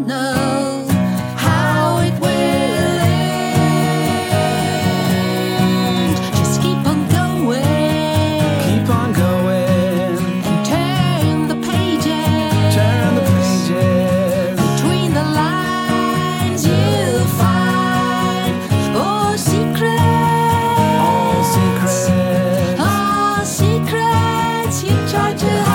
know how it will end. Just keep on going. Keep on going. And turn the pages. Turn the pages. Between the lines you'll find all secrets. All secrets. All secrets you tried to hide.